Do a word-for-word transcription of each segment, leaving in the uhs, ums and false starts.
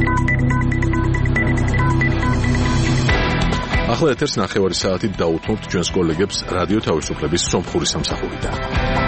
ახლა ეთერს ნახევარი საათით დაუთმობთ ჩვენს კოლეგებს რადიო თავისუფლების სომხური სამსახურიდან.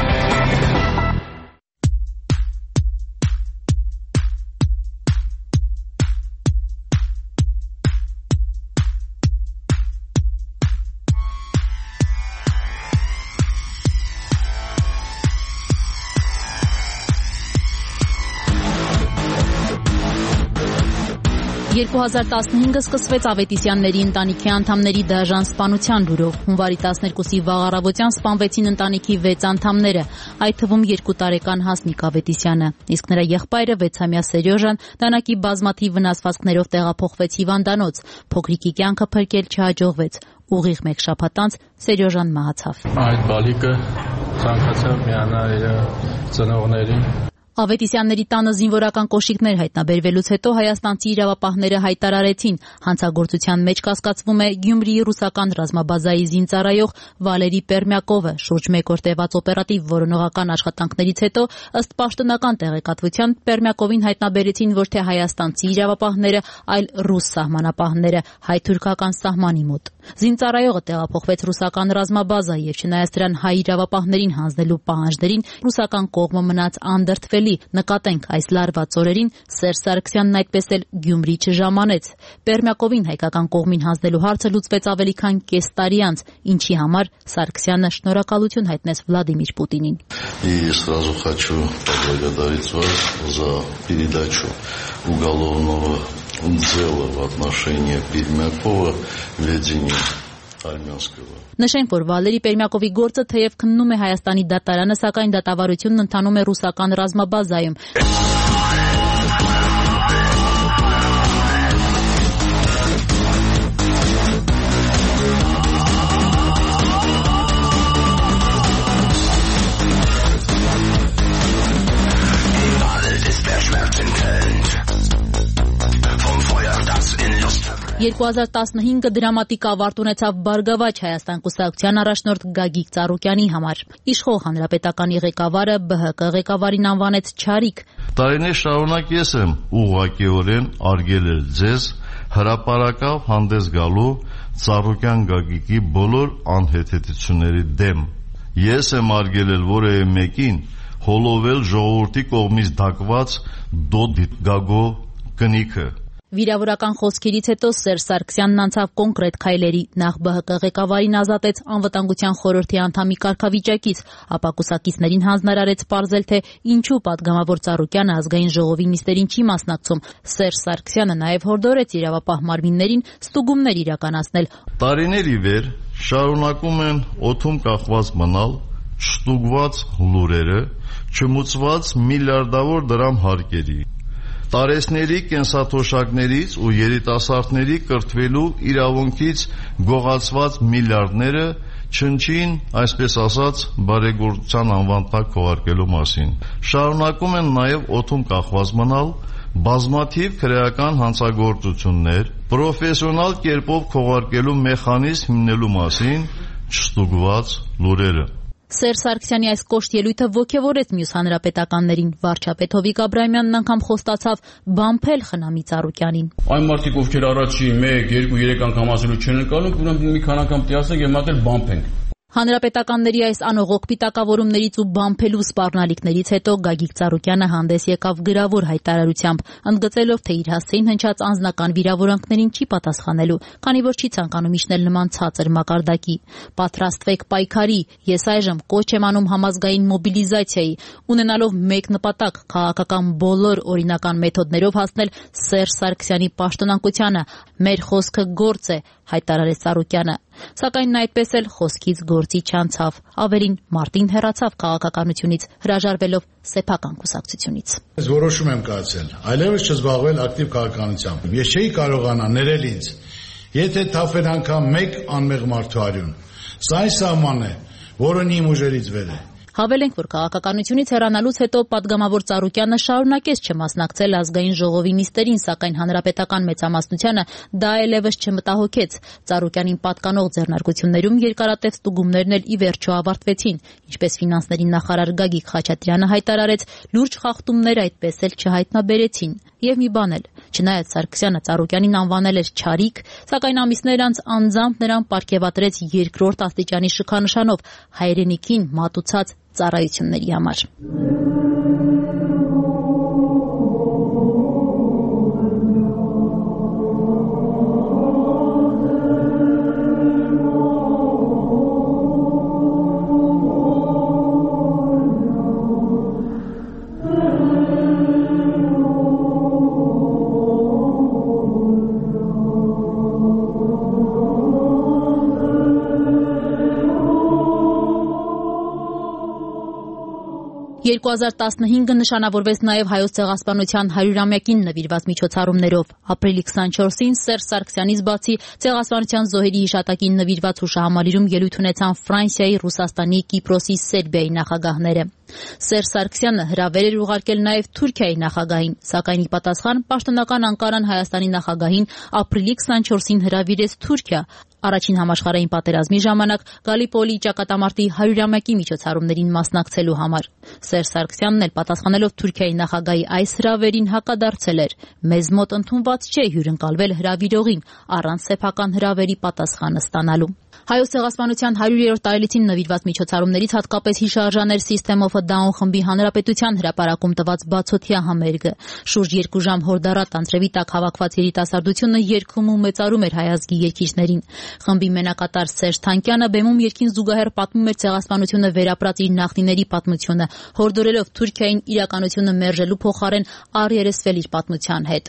երկու հազար տասնհինգը սկսվեց Ավետիսյանների ընտանիքի անդամների դաժան սպանության լուրով։ Հունվարի տասներկուսի վաղ առավոտյան սպանվեցին ընտանիքի վեց անդամները, այդ թվում երկու տարեկան Հասմիկ Ավետիսյանը, իսկ նրա եղբայրը վեցամյա Սերյոժան դանակի բազմաթիվ վնասվածքներով տեղափոխվեց հիվանդանոց։ Փոքրիկի կյանքը փրկել չհաջողվեց։ Ուղիղ մեկ շաբաթ անց Սերյոժան մահացավ։ Այդ բալիկը ցանկացավ միանալ իր ծնողներին։ Ավետիսյանների տանը զինվորական կոշիկներ հայտնաբերվելուց հետո հայաստանցի իրավապահները հայտարարեցին, հանցագործության մեջ կասկածվում է Գյումրիի ռուսական ռազմաբազայի զինծառայող Վալերի Պերմյակովը։ Շուրջ մեկ օր տևած օպերատիվ որոնողական աշխատանքներից հետո ըստ պաշտոնական տեղեկատվության Պերմյակովին հայտնաբերեցին ոչ թե հայաստանցի իրավապահները, այլ ռուս սահմանապահները հայ-թուրքական սահմանի մոտ։ Զինծառայողը տեղափոխվեց ռուսական ռազմաբազա եւ չնայած դրան հայ իրավապահներին հանձնելու պահանջներին, ռուսական կողմը մնաց անդրդվելի։ Նկատենք այս լարված օրերին Սերժ Սարգսյանն այդպես էլ Գյումրի չժամանեց։ Պերմյակովին հայկական կողմին հանձնելու հարցը луծվեց ավելի քան կես տարի անց, ինչի համար Սարգսյանը շնորհակալություն հայտնեց Վլադիմիր Պուտինին։ И сразу хочу поблагодарить вас за передачу уголовного дела в отношении Пермякова ведения армянского. Նշենք, որ Վալերի Պերմյակովի գործը թեև քննում է Հայաստանի դատարանը, սակայն դատավարությունն ընթանում է ռուսական ռազմաբազայում։ երկու հազար տասնհինգը դրամատիկ ավարտ ունեցավ Բարգավաճ Հայաստան կուսակցության առաջնորդ Գագիկ Ծառուկյանի համար։ Իշխող հանրապետականի ղեկավարը Բ Հ Կ ղեկավարին անվանեց չարիք։ Տարիներ շարունակ ես եմ ուղղակիորեն արգելել ձեզ հրապարակավ հանդես գալու Ծառուկյան Գագիկի բոլոր անհեթեթությունների դեմ։ Ես եմ արգելել որևէ մեկին հոլովել ժողովրդի կողմից դակված դոդի գագո կնիքը։ Վիրավորական խոսքերից հետո Սերժ Սարգսյանն անցավ կոնկրետ քայլերի։ Նախ Բ Հ Կ ղեկավարին ազատեց անվտանգության խորհրդի անդամի կարգավիճակից, ապա կուսակիցներին հանձնարարեց պարզել, թե ինչու պատգամավոր Ծառուկյանը ազգային ժողովի նիստերին չի մասնակցում։ Սերժ Սարգսյանը նաև հորդորեց իրավապահ մարմիններին ստուգումներ իրականացնել։ Տարիներ ի վեր շարունակում են օդում կախված մնալ չստուգված լուրերը, չմուծված միլիարդավոր դրամ հարկերի, տարեցների կենսաթոշակներից ու երիտասարդների կրթվելու իրավունքից գողացված միլիարդները չնչին, այսպես ասած, բարեգործության անվան տակ քողարկելու մասին։ Շարունակում են նաև օդում կախված մնալ բազմաթիվ քրեական հանցագործություններ, պրոֆեսիոնալ կերպով քողարկելու մեխանիզմ հիմնելու մասին չստուգված լուրերը։ Սերժ Սարգսյանի այս կոշտ ելույթը ոգևորեց մյուս հանրապետականներին։ Վարչապետ Հովիկ Աբրահամյանն անգամ խոստացավ բամփել Խնամի Ծառուկյանին։ Այն մարդիկ, ովքեր առաջի մեկ, երկու, երեք անգամ ասելու չեն ընկալում, ուրեմն մի քանի անգամ տիասեք եւ մատել բամփենք։ Հանրապետականների այս անողոք պիտակավորումներից ու բամփելու սպառնալիքներից հետո Գագիկ Ծառուկյանը հանդես եկավ գրավոր հայտարարությամբ, ընդգծելով, թե իր հասցեին հնչած անձնական վիրավորանքներին չի պատասխանելու, քանի որ չի ցանկանում իջնել նման ցածր մակարդակի։ Պատրաստվեք պայքարի, ես այժմ կոչ եմ անում համազգային մոբիլիզացիայի, ունենալով մեկ նպատակ՝ քաղաքական բոլոր օրինական մեթոդներով հասնել Սերժ Սարգսյանի պաշտոնակությանը։ Մեր խոսքը գործ է, հայտարարեց Ծառուկյանը։ Սակայն նա այդպես էլ խոսքից գործի չանցավ, ավելին մարտին հեռացավ քաղաքականությունից, հրաժարվելով սեփական կուսակցությունից։ Ես որոշում եմ կայացել, այլևս չզբաղվել ակտիվ քաղաքականությամբ։ Ես չէի կարողանա ներել ինձ, եթե թափեր անգամ մեկ անմեղ մարդու արյուն։ Սա այն սահմանն է, որը իմ ուժերից վեր է։ Հավելենք, որ քաղաքականությունից հեռանալուց հետո պատգամավոր Ծառուկյանը շարունակեց չմասնակցել ազգային ժողովի նիստերին, սակայն հանրապետական մեծամասնությանը դա այլևս չմտահոգեց։ Ծառուկյանին պատկանող ձեռնարկություններում երկարատև ստուգումներն էլ ի վերջո ավարտվեցին, ինչպես ֆինանսների նախարար Գագիկ Խաչատրյանը հայտարարեց, լուրջ խախտումներ այդպես էլ չհայտնաբերեցին։ Եվ մի բան էլ, Չնայած Սարգսյանը Ծառուկյանին անվանել էր չարիք, սակայն ամիսներ անց անձամբ նրան պարգևատրեց երկրորդ աստիճանի շքանշանով հայրենիքին մատուցած ծառայությունների համար։ երկու հազար տասնհինգը նշանավորվեց նաև Հայոց ցեղասպանության հարյուրամյակին նվիրված միջոցառումներով։ Ապրիլի քսանչորսին Սերժ Սարգսյանից բացի ցեղասպանության զոհերի հիշատակին նվիրված հուշահամալիրում ելույթ ունեցան Ֆրանսիայի, Ռուսաստանի, Կիպրոսի, Սերբիայի նախագահները։ Սերժ Սարգսյանը հրավեր էր ուղարկել նաև Թուրքիայի նախագահին, սակայն ի պատասխան պաշտոնական Անկարան Հայաստանի նախագահին ապրիլի քսանչորսին հրավիրեց Թուրքիա առաջին համաշխարհային պատերազմի ժամանակ Գալիպոլի ճակատամարտի հարյուրամյակի միջոցառումներին մասնակցելու համար։ Սերժ Սարգսյանն էլ պատասխանելով Թուրքիայի նախագահի այս հրավերին հակադարձել էր. «Մեզ մոտ ընդունված չէ հյուրընկալվել հրավիրողին առանց սեփական հրավերի պատասխանը ստանալու»։ Հայոց ցեղասպանության հարյուրերորդ տարելիցին նվիրված միջոցառումներից հատկապես հիշարժան էր System of a Down խմբի հանրապետության հրապարակում տված բացօթյա համերգը։ Շուրջ երկու ժամ հորդառատ անձրևի տակ հավաքված երիտասարդությունը երգում ու մեծարում էր հայ ազգի երգիչներին։ Խմբի մենակատար Սերժ Թանկյանը բեմում երգին զուգահեռ պատմում էր ցեղասպանությունը վերապրած իր նախնիների պատմությունը, հորդորելով Թուրքիային իրականությունը մերժելու փոխարեն առերեսվել իր պատմության հետ։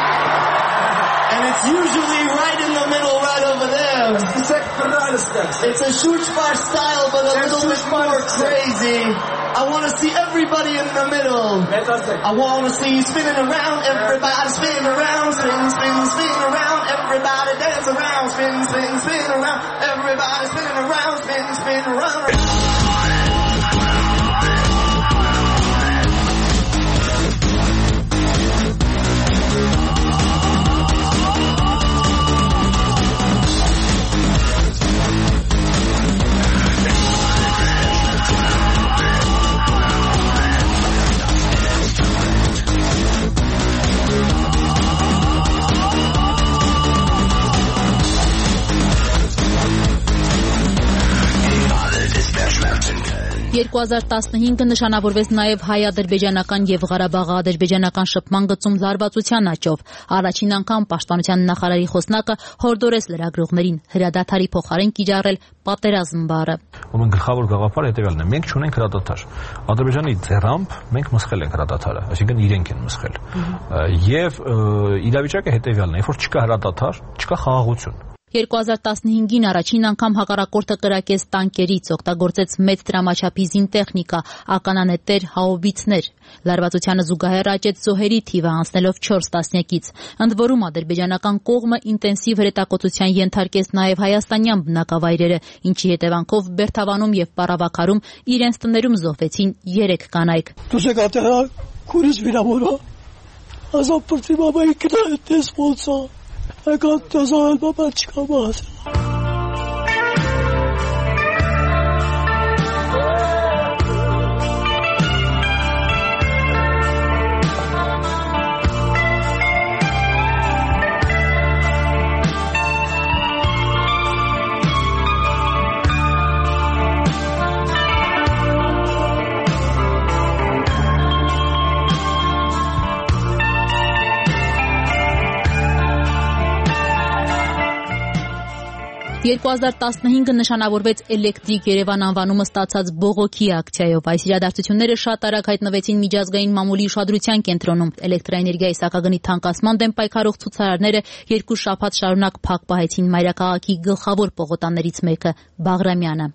It's a Schutzbar style, but a little bit more crazy. I want to see everybody in the middle. I want to see you spinning around, everybody spinning around, spin, spin, spin around, everybody dance around, spin, spin, spin around, everybody spinning around, spin, spin around. երկու հազար տասնհինգը նշանավորվեց նաև հայ-ադրբեջանական եւ Ղարաբաղ-ադրբեջանական շփման գծում զարգացության աճով։ Առաջին անգամ պաշտպանության նախարարի խոսնակը հորդորեց լրագրողներին հրադադարի փոխարեն կիրառել պատերազմ բառը։ Ուրեմն գլխավոր գաղափարը հետևյալն է. մենք չունենք հրադադար։ Ադրբեջանի ձեռամբ մենք մսխել ենք հրադադարը, այսինքն իրենք են մսխել։ Եվ իրավիճակը հետևյալն է, երբ որ չկա հրադադար, չկա խաղաղություն։ երկու հազար տասնհինգին առաջին անգամ հակառակորդը կրակեց տանկերից, օգտագործեց մեծ դրամաչափի զինտեխնիկա, ականանետեր, հաուբիցներ։ Լարվածությանը զուգահեռ աճեց զոհերի թիվը, անցնելով չորս տասնյակից։ Ընդ որում ադրբեջանական կողմը ինտենսիվ հրետակոծության ենթարկեց նաև հայաստանյան բնակավայրերը, ինչի հետևանքով Բերթավանում եւ Պառավաքարում իրենց տներում զոհվեցին երեք կանայք։ Դուք եկατε քուրիս վիրավորա։ Ազապրտի բաբայի կդայտես ոնցա։ I got this all about Chicago. երկու հազար տասնհինգը նշանավորվեց Էլեկտրիկ Երևան անվանումը ստացած բողոքի ակցիայով։ Այս իրադարձությունները շատ արագ հայտնվեցին միջազգային մամուլի ուշադրության կենտրոնում։ Էլեկտրաէներգիայի սակագնի թանկացման դեմ պայքարող ցուցարարները երկու շաբաթ շարունակ փակ պահեցին մայրաքաղաքի գլխավոր պողոտաներից մեկը՝ Բաղրամյանը։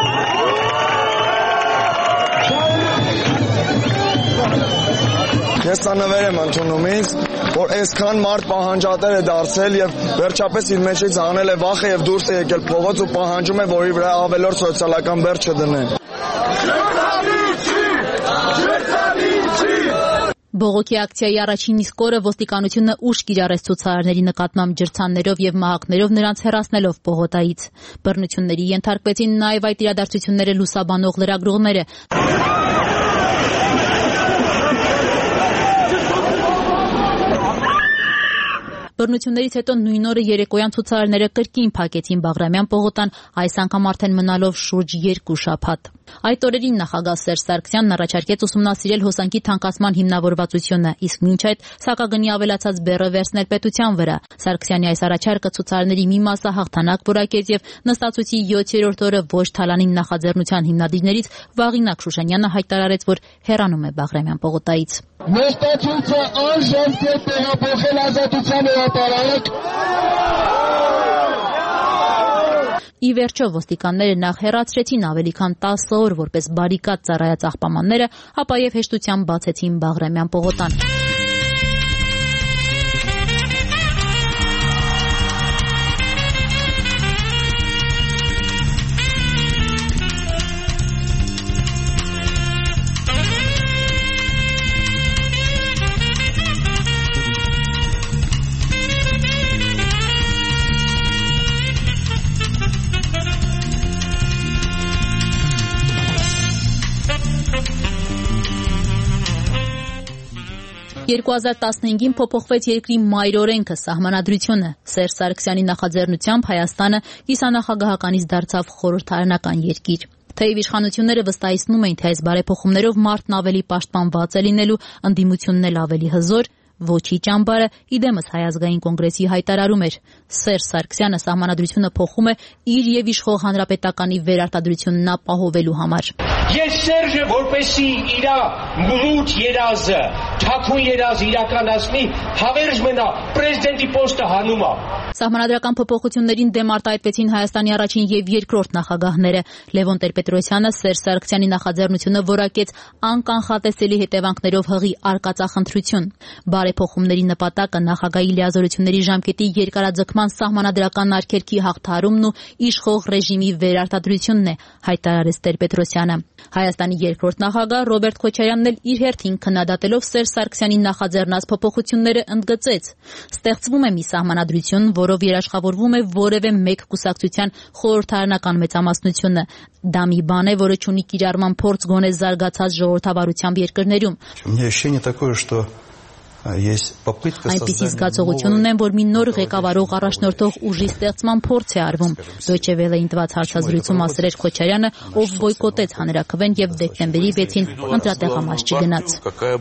Ես ցանվեր եմ ընդունում ինձ, որ այսքան մարդ պահանջատեր է դարձել եւ վերջապես իր մեջից անել է վախը եւ դուրս է եկել փողոց ու պահանջում է, որ իր վրա ավելորդ սոցիալական բեռ չդնեն։ Բողոքի ակցիայի առաջին իսկ օրը ոստիկանությունը ուժ կիրառեց ցուցարարների նկատմամբ ջրցաններով եւ մահակներով նրանց հեռացնելով պողոտայից։ Բռնությունների ենթարկվեցին նաեւ այդ իրադարձությունները լուսաբանող լրագրողները։ Բռնություններից հետո նույն օրը երեկոյան ցուցարարները կրկին փակեցին Բաղրամյան պողոտան, այս անգամ արդեն մնալով շուրջ երկու շաբաթ։ Այդ օրերին նախագահ Սերժ Սարգսյանն առաջարկեց ուսումնասիրել հոսանքի թանկացման հիմնավորվածությունը, իսկ մինչ այդ սակագնի ավելացած բեռը վերցնել պետության վրա։ Սարգսյանի այս առաջարկը ցուցարարների մի մասը հաղթանակ որակեց եւ նստածույցի յոթերորդ օրը ոչ թալանին նախաձեռնության հիմնադիրներից Վաղինակ Շուշանյանը հայտարարեց, որ հեռանում է Բաղրամյան պողոտայից։ Նստածույցը անժամ կերպ տեղափոխել Ազատության հրապարակ։ Ի վերջո ոստիկանները նախ հեռացրեցին ավելի քան տասը օր որպես բարիկադ ծառայած աղբամանները, ապա եւ հեշտությամբ բացեցին Բաղրամյան պողոտան։ երկու հազար տասնհինգին փոփոխվեց երկրի մայրօրենքը, սահմանադրությունը։ Սերժ Սարգսյանի նախաձեռնությամբ Հայաստանը կիսանախագահականից դարձավ խորհրդարանական երկիր։ Թեև իշխանությունները վստահեցնում էին, թե այս բարեփոխումներով մարդն ավելի պաշտպանված է լինելու, ընդդիմությունն էլ ավելի հզոր, ոչի ճամբարը իդեմս Հայ ազգային կոնգրեսի հայտարարում էր. Սերժ Սարգսյանը սահմանադրությունը փոխում է իր եւ իշխող հանրապետականի վերարտադրությունն ապահովելու համար։ Ես Սերժը որպեսի իր մուլուտ երազը, թաքուն երազը իրականացնի, հավերժ մնա պրեզիդենտի պոստը հանում է։ Սահմանադրական փոփոխություններին դեմ արտահայտվեցին Հայաստանի առաջին եւ երկրորդ նախագահները։ Լևոն Տեր-Պետրոսյանը Սերժ Սարգսյանի նախաձեռնությունը որակեց անկանխատեսելի հետևանքներով հղի արկածախնդրություն։ Բարեփոխումների նպատակը նախագահի լիազորությունների ժամկետի երկարաձգման սահմանադրական արգելքի հաղթահարումն ու իշխող ռեժիմի վերարտադրությունն է, հայտարարեց Տեր-Պետրոսյանը։ Հայաստանի երկրորդ նախագահ Ռոբերտ Քոչարյանն էլ իր հերթին քննադատելով Սերժ Սարգսյանի նախաձեռնած փոփոխությունները ընդգծեց. ստեղծվում է մի սահմանադրություն, որով երաշխավորվում է որևէ մեկ կուսակցության խորհրդարանական մեծամասնությունը։ Դա մի բան է, որը չունի կիրառման փորձ գոնե զարգացած ժողովրդավարությամբ երկրներում։ Այնպիսի զգացողություն ունեմ, որ մի նոր ղեկավարող առաջնորդող ուժի ստեղծման փորձ է արվում։ Դոյչե Վելեին տված հարցազրույցում ասել էր Քոչարյանը, ով բոյկոտեց հանրաքվեն եւ դեկտեմբերի վեցին ընտրատեղամաս չգնաց։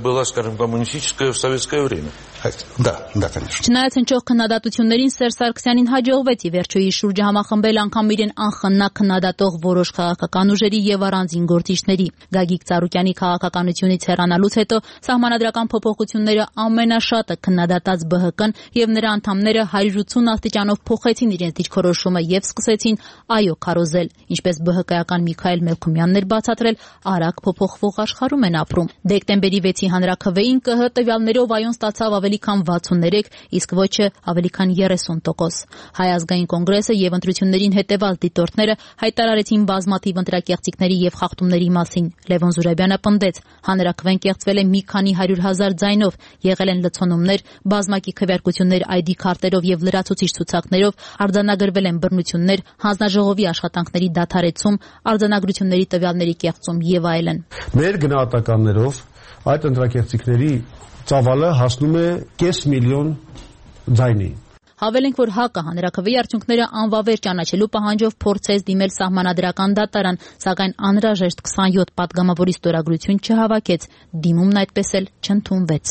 Չնայած հնչող քննադատություններին Սերժ Սարգսյանին հաջողվեց ի վերջո իր շուրջը համախմբել անգամ իրեն անխնա քննադատող որոշ քաղաքական ուժերի եւ առանձին գործիչների։ Գագիկ Ծառուկյանի քաղաքականությունից հեռանալուց հետո սահմանադրական փոփոխությունները ամենաշատը քննադատած Բ Հ Կն եւ նրա անդամները հարյուր ութսուն աստիճանով փոխեցին իրենց դիրքորոշումը եւ սկսեցին այո քարոզել, ինչպես Բ Հ Կայական Միքայել Մելքումյանն էր բացատրել, արագ փոփոխվող աշխարհում են ապրում։ Դեկտեմբերի վեցի հանրաքվեին Կ Հ տվյալներով այոն ստացավ ավելի քան վաթսուններեք, իսկ ոչը ավելի քան երեսուն տոկոս։ Հայ ազգային կոնգրեսը եւ ընտրություններին հետեւած դիտորդները հայտարարեցին բազմաթիվ ընտրակեղծիքների եւ խախտումների մասին։ Լևոն Զուրաբյանը պնդեց, հանրաքվեն կեղծվել է մի քանի հարյուր հազար ձայնով, եղել են լցոնումներ, բազմակի քվեարկություններ այ դի քարտերով եւ լրացուցիչ ցուցակներով, արձանագրվել են բռնություններ, հանձնաժողովի աշխատանքների դադարեցում, արձանագրությունների տվյալների կեղծում եւ այլն։ Մեր գնահատականներով այդ ընտրակեղծիքների ծավալը հասնում է կես միլիոն ձայնի։ Հավելենք, որ ՀԱԿ-ը հանրաքվեի արդյունքները անվավեր ճանաչելու պահանջով փորձեց դիմել սահմանադրական դատարան, սակայն անհրաժեշտ քսանյոթ պատգամավորի ստորագրություն չհավաքեց, դիմումն այդպես էլ չընդունվեց։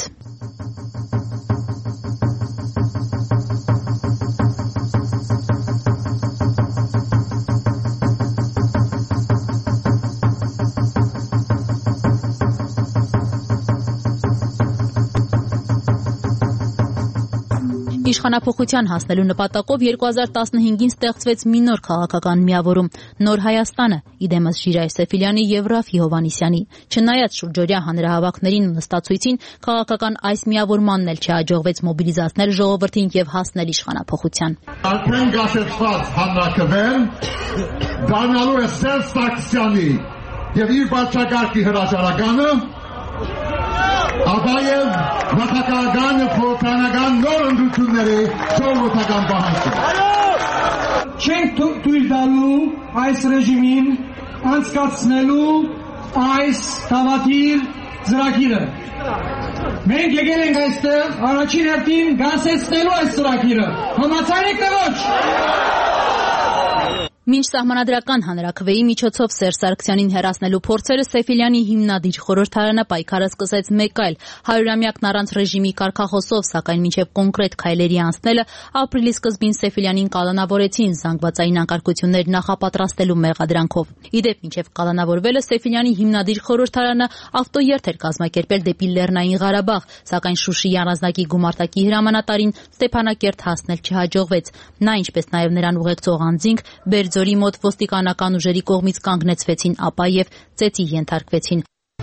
Իշխանափոխության հասնելու նպատակով երկու հազար տասնհինգին ստեղծվեց մի նոր քաղաքական միավորում՝ Նոր Հայաստանը, իդեմս Ժիրայր Սեֆիլյանի եւ Ռաֆի Հովհաննիսյանի։ Չնայած շուրջօրյա հանրահավաքներին ու նստածույցին, քաղաքական այս միավորմանն էլ չհաջողվեց մոբիլիզացնել ժողովրդին եւ հասնել իշխանափոխության։ Արդեն գաշեցված հանրաքվեն դառնալու է Սերժ Սարգսյանի եւ իր բարձրակարգի հրաժարականը, ապա եւ նախագահական եւ խորհրդարանական նոր ընտրությունների ժողովրդական պահանջը։ Չենք թույլ տալու այս ռեժիմին անցկացնելու այս դավադիր ծրագիրը։ Մենք եկել ենք այստեղ առաջին հերթին գասեցնելու այս ծրագիրը։ Համաձայն եք թե ոչ։ Մինչ սահմանադրական հանրաքվեի միջոցով Սերժ Սարգսյանին հեռացնելու փորձերը Սեֆիլյանի հիմնադիր խորհրդարանը պայքարը սկսեց մեկ այլ հարյուրամյակն առանց ռեժիմի կարգախոսով, սակայն մինչև կոնկրետ քայլերի անցնելը ապրիլի սկզբին Սեֆիլյանին կալանավորեցին զանգվածային անկարգություններ նախապատրաստելու մեղադրանքով։ Իդեպ մինչև կալանավորվելը Սեֆիլյանի հիմնադիր խորհրդարանը ավտոերթ էր կազմակերպել դեպի Լեռնային Ղարաբաղ, սակայն Շուշիի առանձնակի գումարտակի հրամանատարին Ստեփանակերտ հասնել չհաջողվեց։ Նա, ինչպես նաև նրան ուղեկցող անձինք, Բերձորի մոտ ոստիկանական ուժերի կողմից կանգնեցվեցին, ապա եւ ծեծի ենթարկվեցին։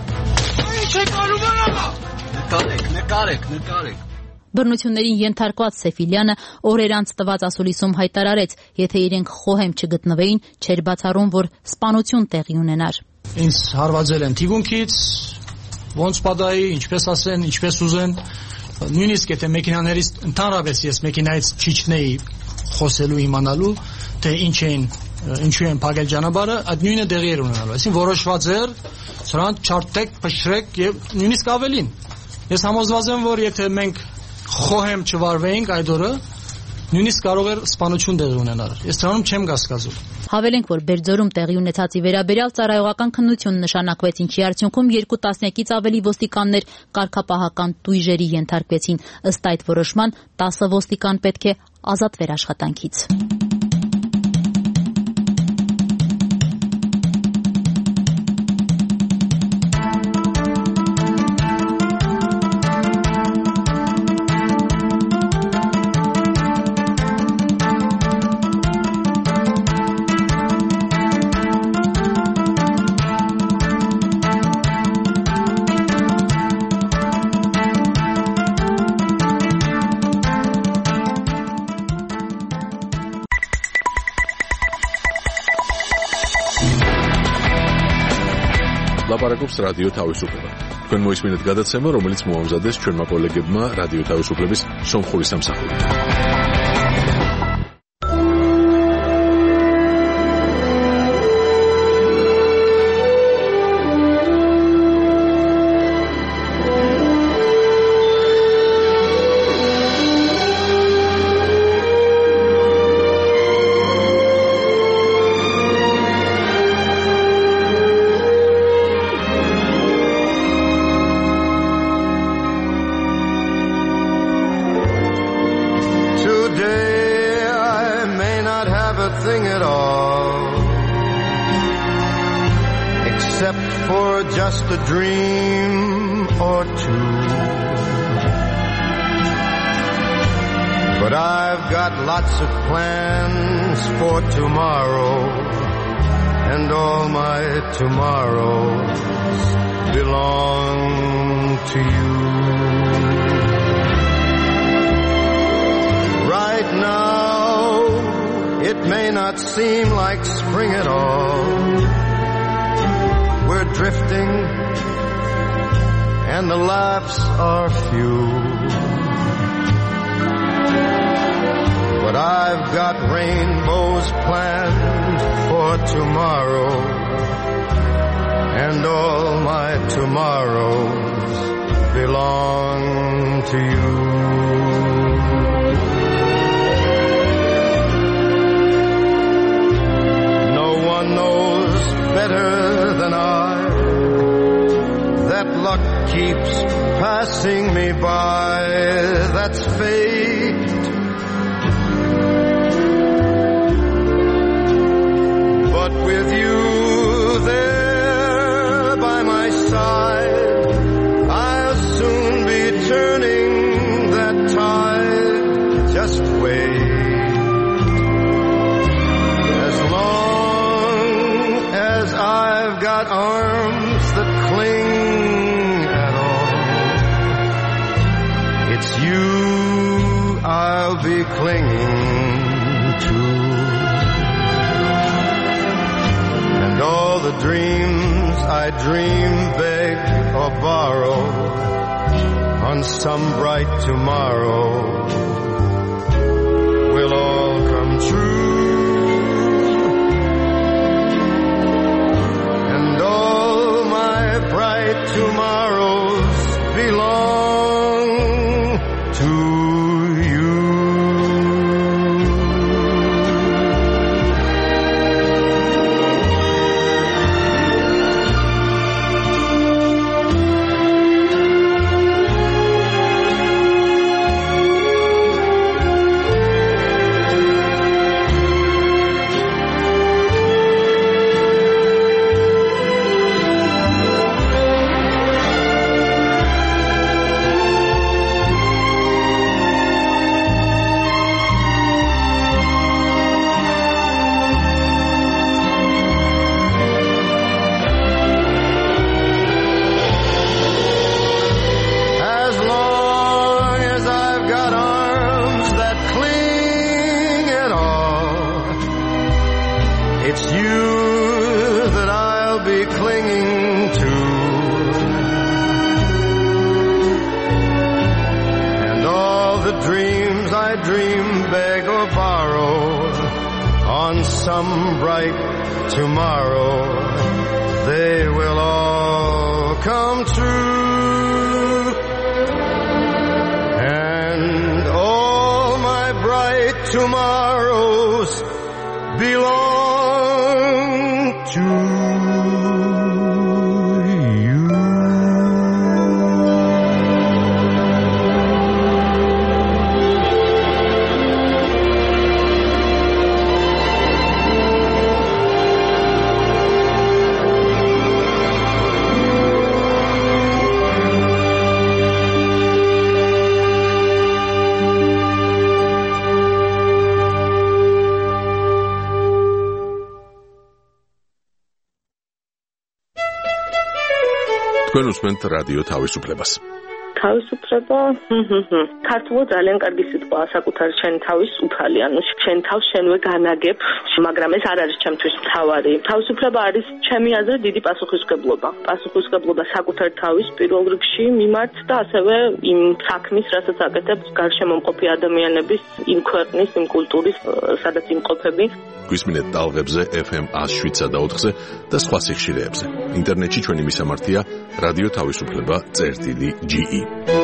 Նկարեք, նկարեք, նկարեք։ Բռնություններին ենթարկված Սեֆիլյանը օրեր անց տված ասուլիսում հայտարարեց, եթե իրենք խոհեմ չգտնվեին, չէր բացառում, որ սպանություն տեղի ունենար։ Ինձ հարվածել են թիկունքից, ոնց պատահի, ինչպես ասեն, ինչպես ուզեն, նույնիսկ եթե մեքենաներից ընդհանրապես ես մեքենայից չիջնեի խոսելու իմանալու, թե ինչ էին, ինչու են փակել ճանապարհը, այդ նույնը տեղի էր ունենալու։ Այսինքն որոշված էր, սրանք չարտեք, փշրեք եւ նույնիսկ ավելին։ Ես համոզված եմ, որ եթե մենք խոհեմ չվարվեինք այդ օրը, նույնիսկ կարող էր սպանություն տեղի ունենալ։ Ես դրանում չեմ կասկածում։ Հավելենք, որ Բերձորում տեղի ունեցածի վերաբերյալ ծառայողական քննություն նշանակվեց, ինչի արդյունքում երկու տասնյակից ավելի ոստիկաններ կարգապահական տույժերի ենթարկվեցին։ Ըստ այդ որոշման տասը ոստիկան պետք է ազատվեր աշխատանքից։ ლაპარაკობს რადიო თავისუფლება. თქვენ მოისმინეთ გადაცემა, რომელიც მოამზადეს ჩვენმა კოლეგებმა რადიო თავისუფლების სომხური სამსახურით. Just a dream or two, but I've got lots of plans for tomorrow, and all my tomorrows belong to you. Right now, it may not seem like spring at all. We're drifting and the laughs are few, but I've got rainbows planned for tomorrow, and all my tomorrows belong to you. No one knows better than I that luck keeps passing me by. That's fate, but with you there by my side, I'll soon be turning that tide. Just wait. As long as I've got arms that cling at all, it's you I'll be clinging to. And all the dreams I dream, beg or borrow on some bright tomorrow will all come true. Tomorrows belong it's you that I'll be clinging to. And all the dreams I dream, beg or borrow, on some bright tomorrow, they will all come true. And all my bright tomorrows belong to you. თქვენ უსმენთ რადიო თავისუფლებას. თავისუფლება, ქართულად ძალიან კარგი სიტყვაა, საკუთარი შენ თავის უფალი, ანუ შენ თავს შენვე განაგებ, მაგრამ ეს არ არის ჩემთვის მთავარი. თავისუფლება არის ჩემი აზრით დიდი პასუხისმგებლობა. პასუხისმგებლობა საკუთარ თავის პირველ რიგში მიმართ და ასევე იმ საქმის, რასაც აკეთებ გარშემომყოფი ადამიანების, იმ ქვეყნის, იმ კულტურის, სადაც იმყოფები. გვისმინეთ ტალღებზე ეფ ემ ათს შვიდსა და ოთხზე და სხვა სიხშირეებზე. ინტერნეტში ჩვენი მისამართია რადიო თავისუფლება წერტილი ჯი ი.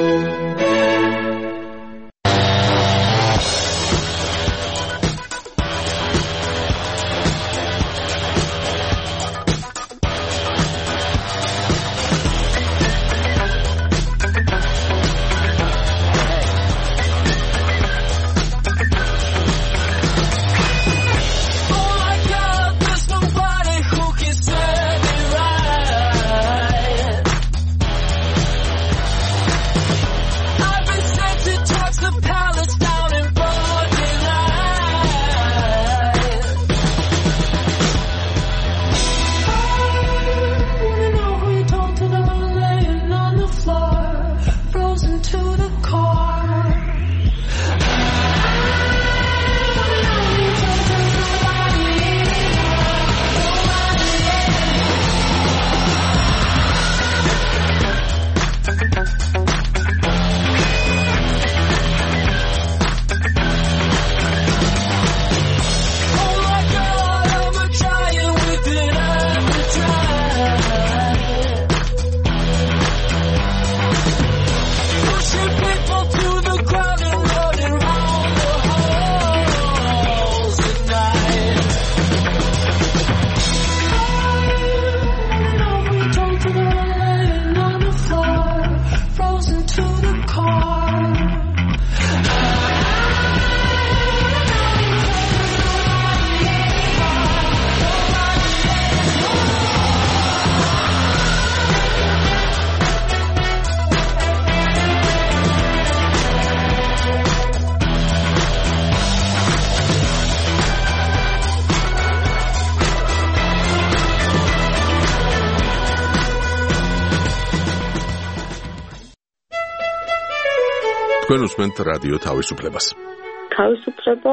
თქვენ უსმენთ რადიო თავისუფლებას. თავისუფლება,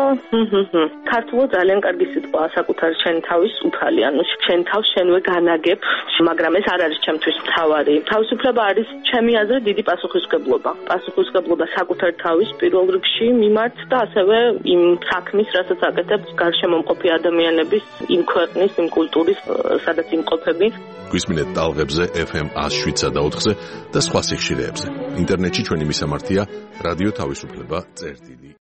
ქართულად ძალიან კარგი სიტყვაა, საკუთარი შენ თავის უფალი, ანუ შენ თავს შენვე განაგებ, მაგრამ ეს არ არის ჩემთვის მთავარი. თავისუფლება არის ჩემი აზრით დიდი პასუხისმგებლობა. პასუხისმგებლობა საკუთარ თავის პირველ რიგში მიმართ და ასევე იმ საქმის, რასაც აკეთებ გარშემომყოფი ადამიანების, იმ ქვეყნის, იმ კულტურის, სადაც იმყოფები. გვისმინეთ ტალღებზე ეფ ემ ათს შვიდსა და ოთხზე და სხვა სიხშირეებზე. ინტერნეტში ჩვენი მისამართია რადიო თავისუფლება წერტილი